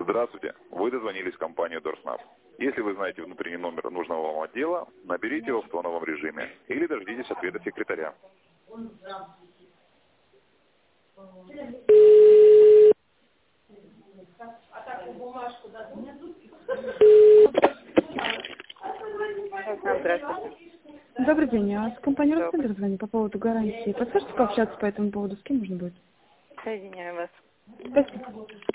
Здравствуйте. Вы дозвонились в компанию Дорснаб. Если вы знаете внутренний номер нужного вам отдела, наберите его в тоновом режиме или дождитесь ответа секретаря. Здравствуйте. Добрый день, я с компании Добрый. Ростелеком звоню по поводу гарантии. Подскажите, как общаться по этому поводу, с кем можно будет? Соединяю вас. Спасибо.